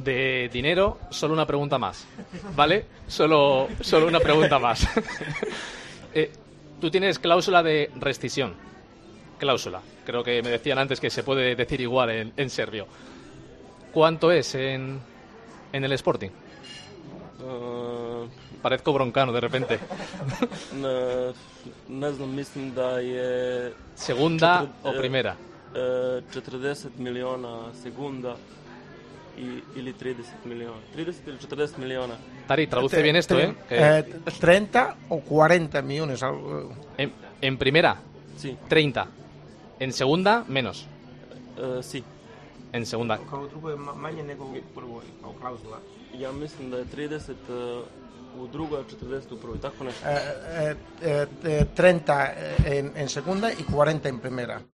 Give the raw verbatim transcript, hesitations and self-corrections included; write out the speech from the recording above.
de dinero, solo una pregunta más, ¿vale? Solo, solo una pregunta más. eh, tú tienes cláusula de rescisión. Cláusula. Creo que me decían antes que se puede decir igual en, en serbio. ¿Cuánto es en, en el Sporting? Uh, Parezco broncano de repente. ne, ne znam, mislim da je... ¿Segunda četir- o primera? eh, četrdeset miliona segunda i, ili trideset miliona. trideset ili četrdeset miliona. Tari, traduce bien esto, ¿eh? Que Eh, treinta o cuarenta millones. Algo. en, en primera, Si, treinta. En segunda, menos. eh, si. En segunda. Kao drugo je ma- manje nego u prvoj, kao klauzula. Ja mislim da je trideset eh, u drugoj, a četrdeset u prvoj. Tako nešto. Eh, eh, eh, treinta en, en segunda y cuarenta en primera.